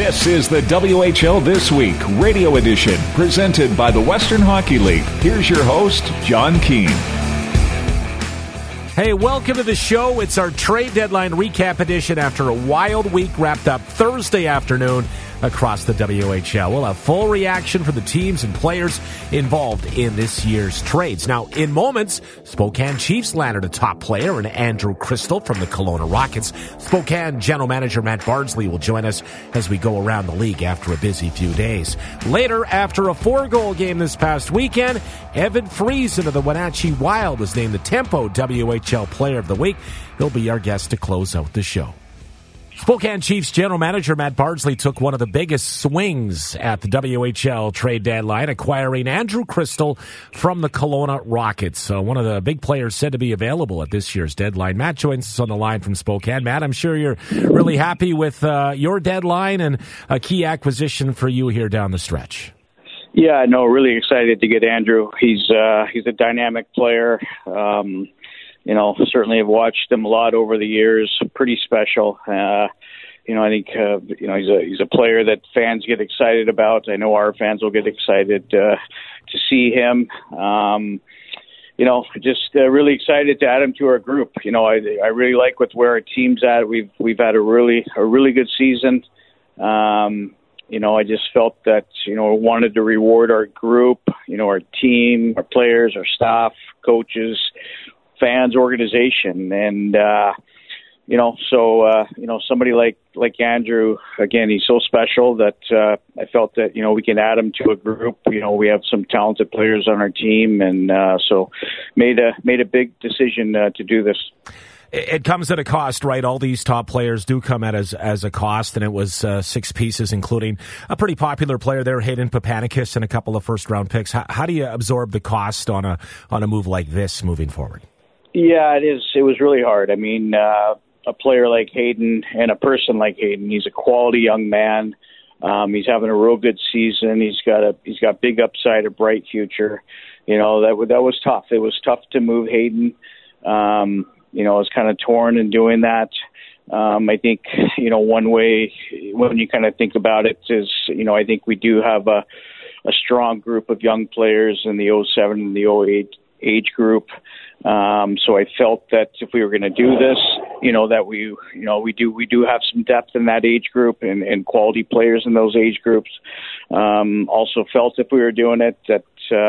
This is the WHL This Week radio edition, presented by the Western Hockey League. Here's your host, John Keane. Hey, welcome to the show. It's our trade deadline recap edition after a wild week wrapped up Thursday afternoon across the WHL. We'll have full reaction from the teams and players involved in this year's trades. Now, in moments, Spokane Chiefs landed a top player in Andrew Crystal from the Kelowna Rockets. Spokane General Manager Matt Bardsley will join us as we go around the league after a busy few days. Later, after a 4-goal game this past weekend, Evan Friesen of the Wenatchee Wild was named the Tempo WHL Player of the Week. He'll be our guest to close out the show. Spokane Chiefs General Manager Matt Bardsley took one of the biggest swings at the WHL trade deadline, acquiring Andrew Crystal from the Kelowna Rockets. So one of the big players said to be available at this year's deadline. Matt joins us on the line from Spokane. Matt, I'm sure you're really happy with your deadline and a key acquisition for you here down the stretch. Yeah, no, really excited to get Andrew. He's a dynamic player. Certainly have watched him a lot over the years. Pretty special. I think he's a player that fans get excited about. I know our fans will get excited to see him. Really excited to add him to our group. I really like where our team's at. We've had a really good season. I just felt that wanted to reward our group, our team, our players, our staff, coaches, fans, organization, and somebody like Andrew, again, he's so special that I felt that we can add him to a group. We have some talented players on our team, and so made a big decision to do this. It comes at a cost, right? All these top players do come at as a cost, and it was 6 pieces, including a pretty popular player there, Hayden Papanicus, and a couple of first-round picks. How do you absorb the cost on a move like this moving forward? Yeah, it is. It was really hard. I mean, a player like Hayden and a person like Hayden, he's a quality young man. He's having a real good season. He's got big upside, a bright future. That was tough. It was tough to move Hayden. I was kind of torn in doing that. I think, one way when you kind of think about it is, I think we do have a strong group of young players in the 07 and the 08 age group. So I felt that if we were going to do this, that we do have some depth in that age group and quality players in those age groups. Also felt if we were doing it that,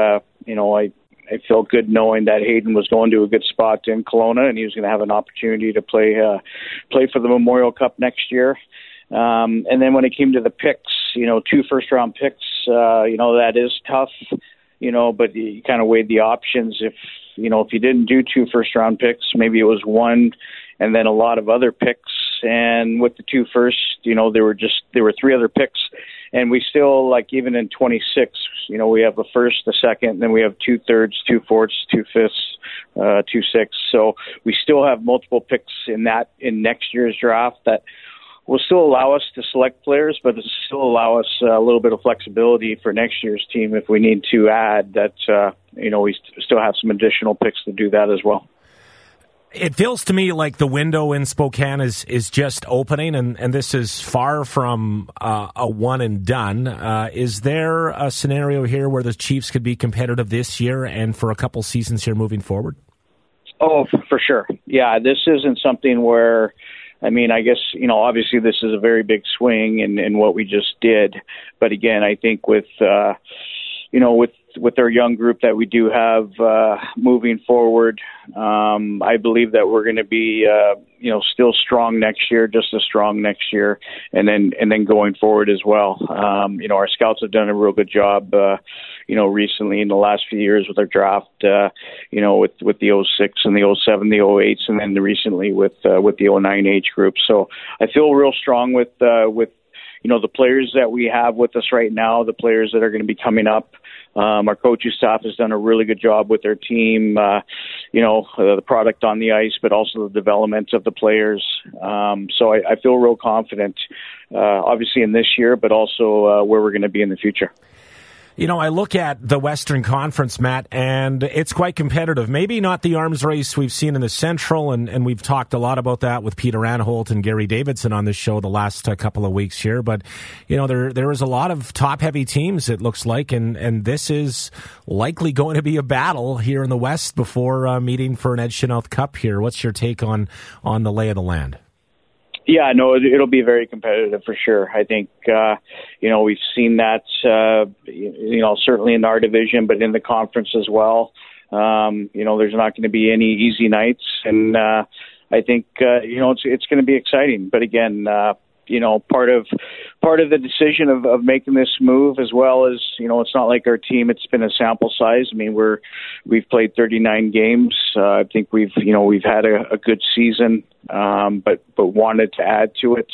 I felt good knowing that Hayden was going to a good spot in Kelowna and he was going to have an opportunity to play for the Memorial Cup next year. And then when it came to the picks, 2 first-round picks, that is tough, but you kind of weighed the options. If you didn't do 2 first-round picks, maybe it was 1 and then a lot of other picks. And with the 2 first, there were 3 other picks. And we still, even in 26, we have a first, a second, and then we have 2 thirds, 2 fourths, 2 fifths, 2 sixths. So we still have multiple picks in next year's draft that will still allow us to select players, but it'll still allow us a little bit of flexibility for next year's team if we need to add that, we still have some additional picks to do that as well. It feels to me like the window in Spokane is just opening, and this is far from a one and done. Is there a scenario here where the Chiefs could be competitive this year and for a couple seasons here moving forward? Oh, for sure. Yeah, this isn't something where, I guess, obviously this is a very big swing in what we just did. But again, I think with our young group that we do have moving forward, I believe that we're going to be, still strong next year, just as strong next year, and then going forward as well. Our scouts have done a real good job, recently in the last few years with our draft, with the 06 and the 07, the 08s, and then recently with the 09 age group. So I feel real strong with the players that we have with us right now, the players that are going to be coming up. Our coaching staff has done a really good job with their team, the product on the ice, but also the development of the players. So I feel real confident, obviously in this year, but also where we're going to be in the future. I look at the Western Conference, Matt, and it's quite competitive. Maybe not the arms race we've seen in the Central, and we've talked a lot about that with Peter Anholt and Gary Davidson on this show the last couple of weeks here. But, there is a lot of top-heavy teams, it looks like, and this is likely going to be a battle here in the West before meeting for an Ed Chynoweth Cup here. What's your take on the lay of the land? Yeah, no, it'll be very competitive for sure. I think, we've seen that, certainly in our division, but in the conference as well. There's not going to be any easy nights. And I think, it's going to be exciting. But again, part of the decision of making this move as well as, it's not like our team, it's been a sample size. I mean, we've played 39 games. I think we've had a good season, but wanted to add to it.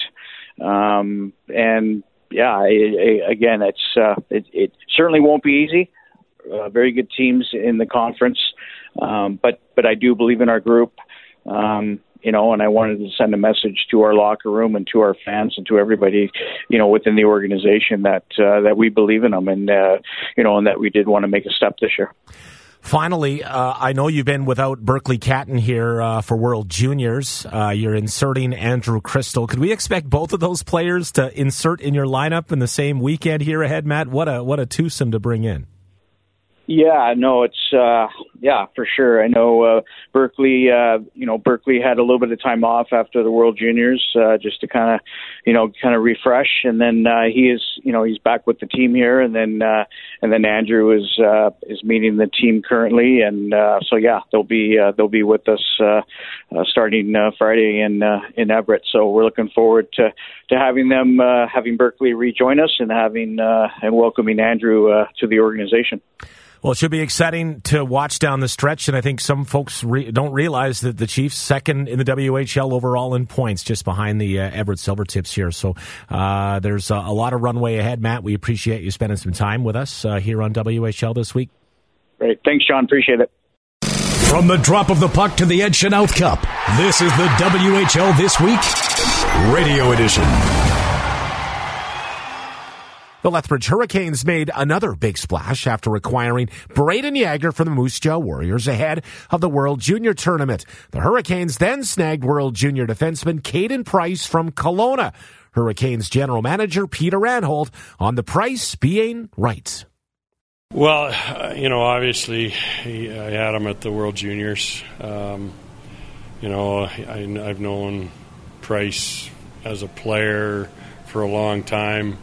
It certainly won't be easy. Very good teams in the conference. But I do believe in our group. And I wanted to send a message to our locker room and to our fans and to everybody, within the organization that we believe in them and that we did want to make a step this year. Finally, I know you've been without Berkeley Catton here for World Juniors. You're inserting Andrew Crystal. Could we expect both of those players to insert in your lineup in the same weekend here ahead, Matt? What a twosome to bring in. Yeah, no, it's for sure. I know Berkeley. Berkeley had a little bit of time off after the World Juniors, just to kind of refresh, and then he's back with the team here, and then Andrew is meeting the team currently, and they'll be with us starting Friday in Everett. So we're looking forward to having them, having Berkeley rejoin us, and and welcoming Andrew to the organization. Well, it should be exciting to watch down the stretch, and I think some folks don't realize that the Chiefs second in the WHL overall in points, just behind the Everett Silvertips here. So there's a lot of runway ahead, Matt. We appreciate you spending some time with us here on WHL this week. Great. Thanks, John. Appreciate it. From the drop of the puck to the Ed Chynoweth Cup, this is the WHL This Week Radio Edition. The Lethbridge Hurricanes made another big splash after acquiring Braden Yager from the Moose Jaw Warriors ahead of the World Junior Tournament. The Hurricanes then snagged World Junior defenseman Caden Price from Kelowna. Hurricanes general manager Peter Anholt on the Price being right. Well, obviously I had him at the World Juniors. I've known Price as a player for a long time.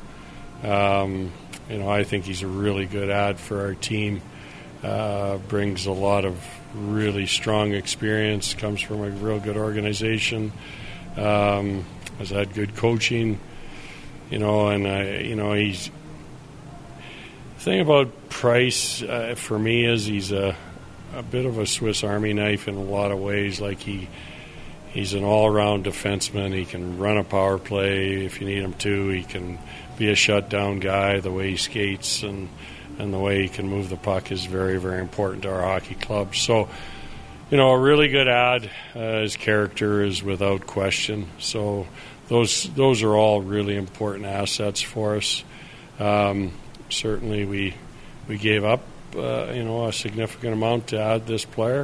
I think he's a really good add for our team. Brings a lot of really strong experience, comes from a real good organization, has had good coaching, he's the thing about Price for me is he's a bit of a Swiss Army knife in a lot of ways. Like he's an all-around defenseman. He can run a power play if you need him to. He can be a shutdown guy. The way he skates and the way he can move the puck is very, very important to our hockey club. So, a really good add. His character is without question. So those are all really important assets for us. Certainly we gave up, a significant amount to add this player.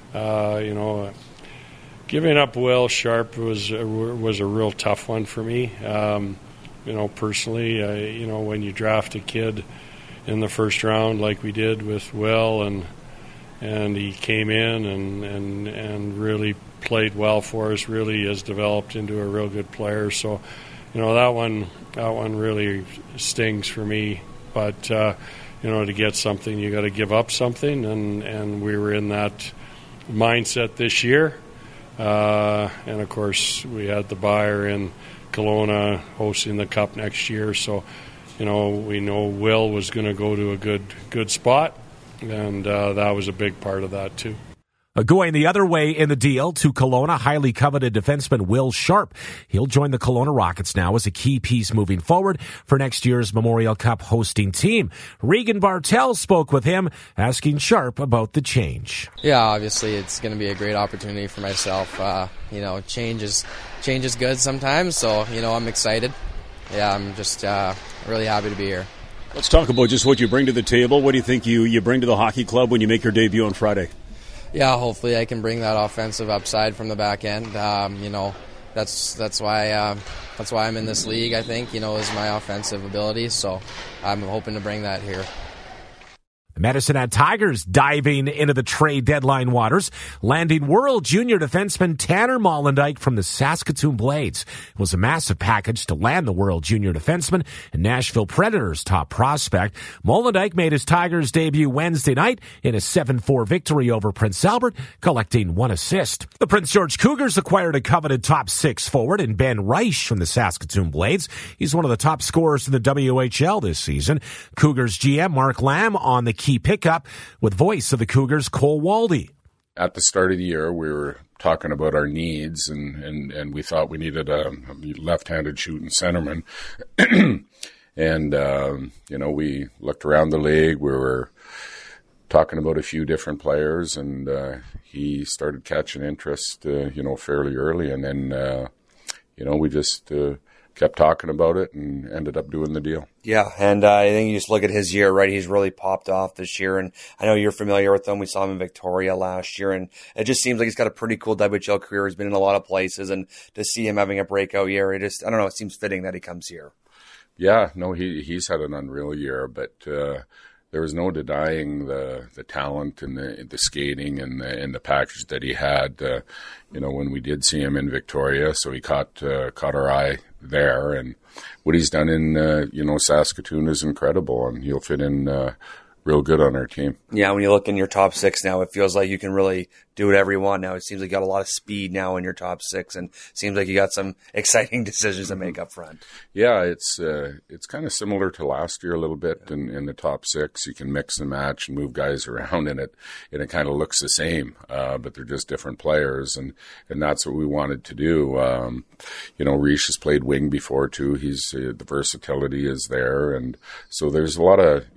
Giving up Will Sharp was a real tough one for me. Personally, when you draft a kid in the first round like we did with Will, and he came in and really played well for us, really has developed into a real good player. So, that one really stings for me. But to get something, you got to give up something, and we were in that mindset this year. And of course, we had the buyer in Kelowna hosting the Cup next year, so we know Will was going to go to a good spot, and that was a big part of that too. Going the other way in the deal to Kelowna, highly coveted defenseman Will Sharp. He'll join the Kelowna Rockets now as a key piece moving forward for next year's Memorial Cup hosting team. Regan Bartel spoke with him, asking Sharp about the change. Yeah, obviously it's going to be a great opportunity for myself. Change is good sometimes, so I'm excited. Yeah, I'm just really happy to be here. Let's talk about just what you bring to the table. What do you think you bring to the hockey club when you make your debut on Friday? Yeah, hopefully I can bring that offensive upside from the back end. That's why I'm in this league, I think, is my offensive ability. So I'm hoping to bring that here. The Medicine Hat Tigers diving into the trade deadline waters, landing World Junior defenseman Tanner Molendyk from the Saskatoon Blades. It was a massive package to land the World Junior defenseman and Nashville Predators' top prospect. Molendyk made his Tigers debut Wednesday night in a 7-4 victory over Prince Albert, collecting 1 assist. The Prince George Cougars acquired a coveted top 6 forward in Ben Reich from the Saskatoon Blades. He's one of the top scorers in the WHL this season. Cougars GM Mark Lamb on the key pickup with voice of the Cougars Cole Waldy. At the start of the year, we were talking about our needs, and we thought we needed a left-handed shooting centerman. And, we looked around the league. We were talking about a few different players, and he started catching interest, fairly early. And then, we just kept talking about it and ended up doing the deal. Yeah, and I think you just look at his year, right? He's really popped off this year, and I know you're familiar with him. We saw him in Victoria last year, and it just seems like he's got a pretty cool WHL career. He's been in a lot of places, and to see him having a breakout year, I don't know, it seems fitting that he comes here. Yeah, no, he's had an unreal year, but there was no denying the talent and the skating and the package that he had. When we did see him in Victoria, so he caught our eye there, and what he's done in Saskatoon is incredible, and he'll fit in real good on our team. Yeah, when you look in your top 6 now, it feels like you can really do whatever you want now. It seems like you got a lot of speed now in your top 6, and it seems like you got some exciting decisions to make up front. Yeah, it's kind of similar to last year a little bit in the top 6. You can mix and match and move guys around in it, and it kind of looks the same, but they're just different players, and that's what we wanted to do. Reich has played wing before too. The versatility is there, and so there's a lot of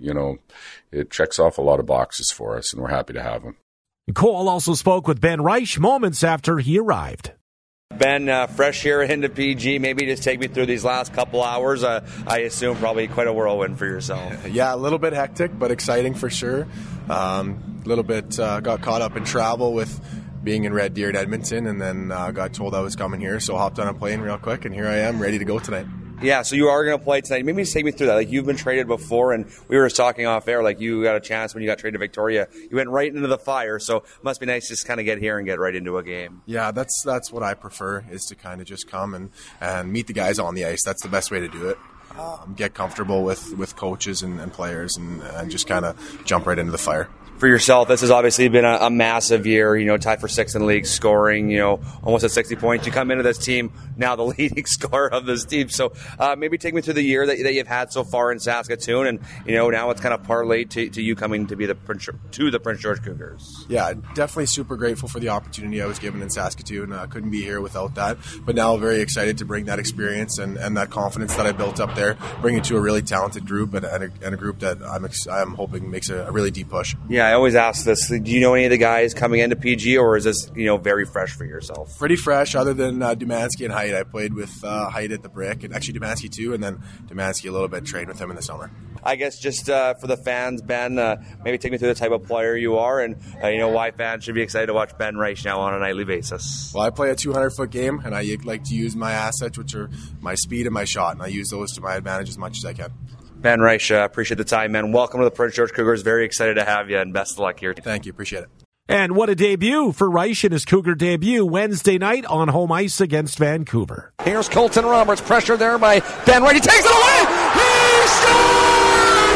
it checks off a lot of boxes for us, and we're happy to have him. Cole also spoke with Ben Reich moments after he arrived. Ben, fresh here into PG, maybe just take me through these last couple hours. I assume probably quite a whirlwind for yourself. Yeah, a little bit hectic, but exciting for sure. A little bit got caught up in travel with being in Red Deer in Edmonton, and then got told I was coming here, so hopped on a plane real quick, and here I am, ready to go tonight. Yeah, so you are going to play tonight. Maybe just take me through that. Like, you've been traded before, and we were just talking off air, like you got a chance when you got traded to Victoria. You went right into the fire, so it must be nice to just kind of get here and get right into a game. Yeah, that's what I prefer, is to kind of just come and meet the guys on the ice. That's the best way to do it. Get comfortable with coaches and players and just kind of jump right into the fire. For yourself, this has obviously been a massive year, tied for 6th in the league, scoring, almost at 60 points. You come into this team, now the leading scorer of this team. So maybe take me through the year that you've had so far in Saskatoon, and, now it's kind of parlayed to you coming to be the Prince George Cougars. Yeah, definitely super grateful for the opportunity I was given in Saskatoon. Couldn't be here without that. But now very excited to bring that experience and that confidence that I built up there, bring it to a really talented group and a group that I'm hoping makes a really deep push. Yeah, I always ask this. Do you know any of the guys coming into PG, or is this, very fresh for yourself? Pretty fresh, other than Dumansky and Heidt. I played with Heidt at the Brick, and actually Dumansky too, and then Dumansky a little bit, trained with him in the summer. I guess just for the fans, Ben, maybe take me through the type of player you are, and why fans should be excited to watch Ben Reich now on a nightly basis. Well, I play a 200-foot game, and I like to use my assets, which are my speed and my shot, and I use those to my advantage as much as I can. Ben Reich, appreciate the time, man. Welcome to the Prince George Cougars. Very excited to have you, and best of luck here. Thank you. Appreciate it. And what a debut for Reich in his Cougar debut Wednesday night on home ice against Vancouver. Here's Colton Roberts, pressure there by Ben Reich. He takes it away! He scores!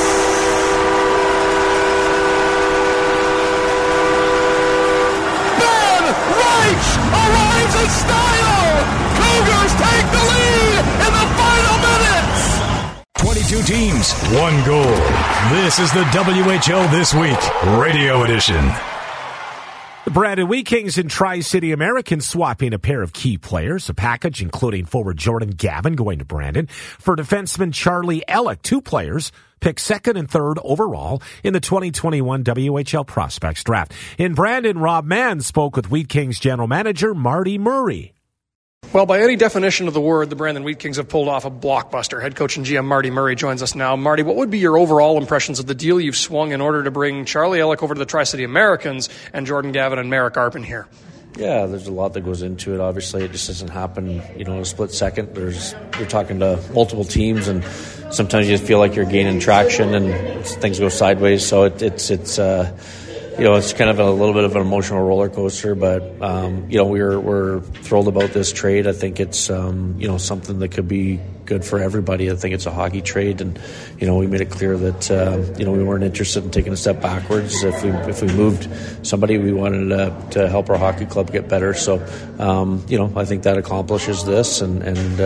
Ben Reich arrives in style! Cougars take the lead in the final minutes! 22 teams, one goal. This is the WHL This Week, Radio Edition. The Brandon Wheat Kings and Tri-City Americans swapping a pair of key players, a package including forward Jordan Gavin going to Brandon. For defenseman Charlie Ellick, 2 players picked 2nd and 3rd overall in the 2021 WHL Prospects Draft. In Brandon, Rob Mann spoke with Wheat Kings general manager Marty Murray. Well, by any definition of the word, the Brandon Wheat Kings have pulled off a blockbuster. Head coach and GM Marty Murray joins us now. Marty, what would be your overall impressions of the deal you've swung in order to bring Charlie Ellick over to the Tri-City Americans and Jordan Gavin and Merrick Arpin here? Yeah, there's a lot that goes into it. Obviously, it just doesn't happen, in a split second. You're talking to multiple teams, and sometimes you feel like you're gaining traction, and things go sideways. So it's kind of a little bit of an emotional roller coaster. But we're thrilled about this trade. I think it's something that could be good for everybody. I think it's a hockey trade, and we made it clear that we weren't interested in taking a step backwards. If we moved somebody, we wanted to help our hockey club get better. So I think that accomplishes this, and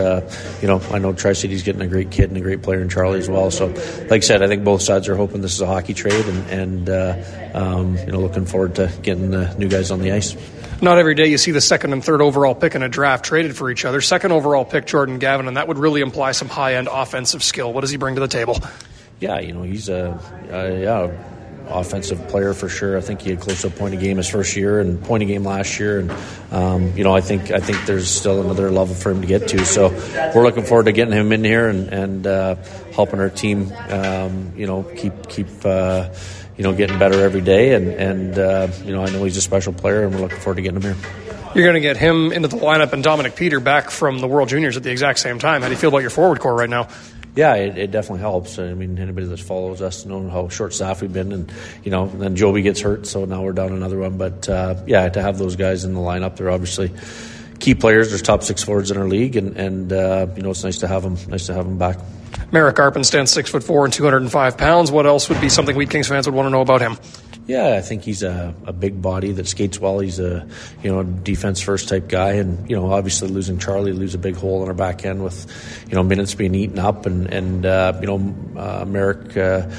I know Tri-City's getting a great kid and a great player in Charlie as well. So like I said, I think both sides are hoping this is a hockey trade, and looking forward to getting the new guys on the ice. Not every day you see the second and third overall pick in a draft traded for each other. Second overall pick, Jordan Gavin, and that would really imply some high-end offensive skill. What does he bring to the table? Yeah, he's a offensive player for sure. I think he had close to a point a game his first year and point a game last year, and I think there's still another level for him to get to. So we're looking forward to getting him in here and helping our team, keep getting better every day, and I know he's a special player, and we're looking forward to getting him here. You're going to get him into the lineup and Dominic Peter back from the World Juniors at the exact same time. How do you feel about your forward core right now? Yeah, it definitely helps. I mean, anybody that follows us knows how short-staffed we've been, and then Joby gets hurt, so now we're down another one. But to have those guys in the lineup, they're obviously key players. There's top six forwards in our league, and it's nice to have them. Nice to have them back. Merrick Arpin stands 6'4" and 205 pounds. What else would be something Wheat Kings fans would want to know about him? Yeah, I think he's a big body that skates well. He's a defense first type guy, and obviously losing Charlie leaves a big hole in our back end with minutes being eaten up, and Merrick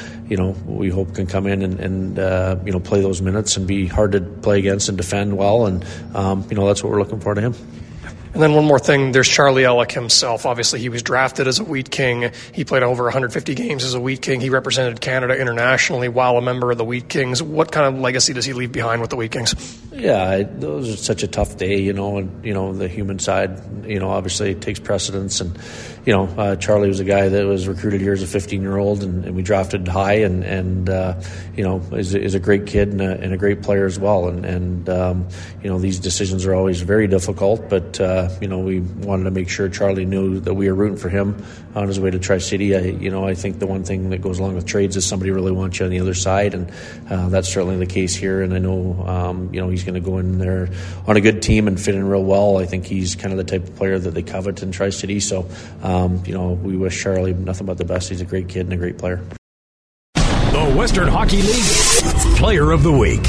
we hope can come in and play those minutes and be hard to play against and defend well, and that's what we're looking for to him. And then one more thing, there's Charlie Ellick himself. Obviously, he was drafted as a Wheat King. He played over 150 games as a Wheat King. He represented Canada internationally while a member of the Wheat Kings. What kind of legacy does he leave behind with the Wheat Kings? Yeah, those are such a tough day, and the human side, obviously takes precedence. And, Charlie was a guy that was recruited here as a 15-year-old, and we drafted high, and is a great kid and a great player as well. And these decisions are always very difficult, but we wanted to make sure Charlie knew that we were rooting for him on his way to Tri-City. I think the one thing that goes along with trades is somebody really wants you on the other side, and that's certainly the case here. And I know, he's going to go in there on a good team and fit in real well. I think he's kind of the type of player that they covet in Tri-City. So, we wish Charlie nothing but the best. He's a great kid and a great player. The Western Hockey League Player of the Week.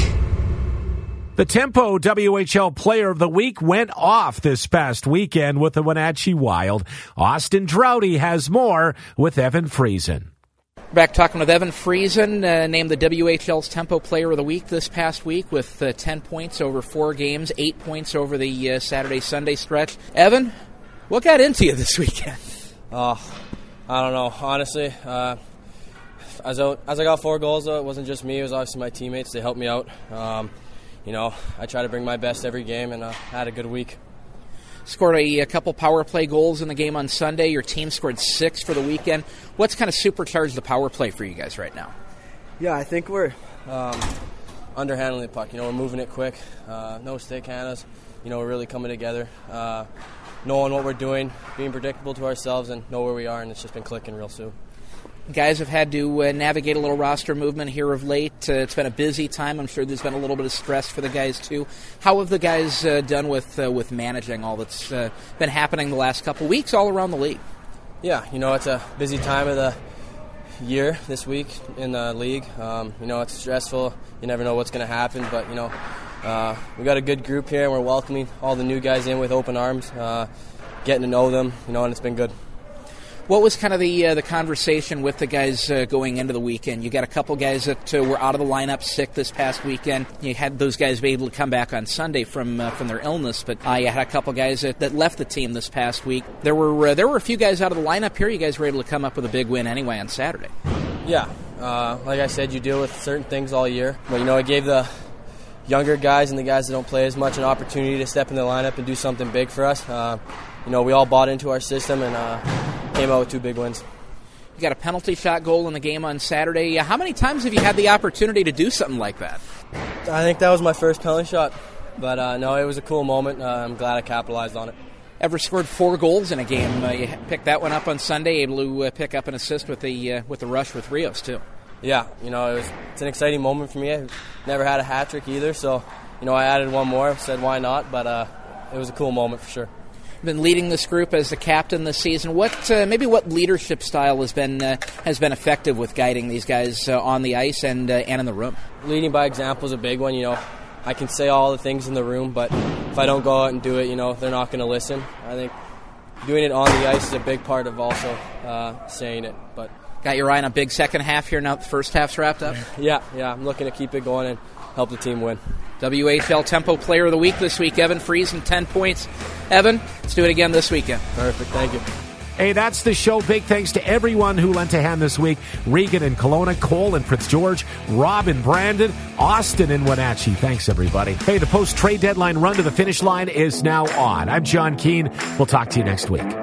The Tempo WHL Player of the Week went off this past weekend with the Wenatchee Wild. Austin Trouty has more with Evan Friesen. Back talking with Evan Friesen, named the WHL's Tempo Player of the Week this past week with 10 points over 4 games, 8 points over the Saturday-Sunday stretch. Evan, what got into you this weekend? I don't know. Honestly, as I got 4 goals, though, it wasn't just me. It was obviously my teammates. They helped me out. I try to bring my best every game, and had a good week. Scored a couple power play goals in the game on Sunday. Your team scored 6 for the weekend. What's kind of supercharged the power play for you guys right now? Yeah, I think we're underhandling the puck. We're moving it quick. No stick handles. We're really coming together, knowing what we're doing, being predictable to ourselves, and know where we are, and it's just been clicking real soon. Guys have had to navigate a little roster movement here of late. It's been a busy time. I'm sure there's been a little bit of stress for the guys, too. How have the guys done with managing all that's been happening the last couple weeks all around the league? Yeah, it's a busy time of the year this week in the league. It's stressful. You never know what's going to happen, but, we got a good group here, and we're welcoming all the new guys in with open arms, getting to know them, and it's been good. What was kind of the conversation with the guys going into the weekend? You got a couple guys that were out of the lineup sick this past weekend. You had those guys be able to come back on Sunday from their illness, but you had a couple guys that left the team this past week. There were a few guys out of the lineup here. You guys were able to come up with a big win anyway on Saturday. Yeah, like I said, you deal with certain things all year, but I gave the younger guys and the guys that don't play as much an opportunity to step in the lineup and do something big for us. We all bought into our system and came out with 2 big wins. You got a penalty shot goal in the game on Saturday. How many times have you had the opportunity to do something like that? I think that was my first penalty shot, but no, it was a cool moment. I'm glad I capitalized on it. Ever scored 4 goals in a game? You picked that one up on Sunday, able to pick up an assist with the rush with Rios too. Yeah, it's an exciting moment for me. I never had a hat trick either, so I added one more. Said why not, but it was a cool moment for sure. Been leading this group as the captain this season. What leadership style has been effective with guiding these guys on the ice and in the room? Leading by example is a big one. I can say all the things in the room, but if I don't go out and do it, they're not going to listen. I think doing it on the ice is a big part of also saying it. But got your eye on a big second half here now that the first half's wrapped up? Yeah, I'm looking to keep it going and help the team win. WHL Tempo Player of the Week this week, Evan Friesen, 10 points. Evan, let's do it again this weekend. Perfect, thank you. Hey, that's the show. Big thanks to everyone who lent a hand this week. Regan and Kelowna, Cole and Prince George, Rob and Brandon, Austin and Wenatchee. Thanks, everybody. Hey, the post-trade deadline run to the finish line is now on. I'm John Keane. We'll talk to you next week.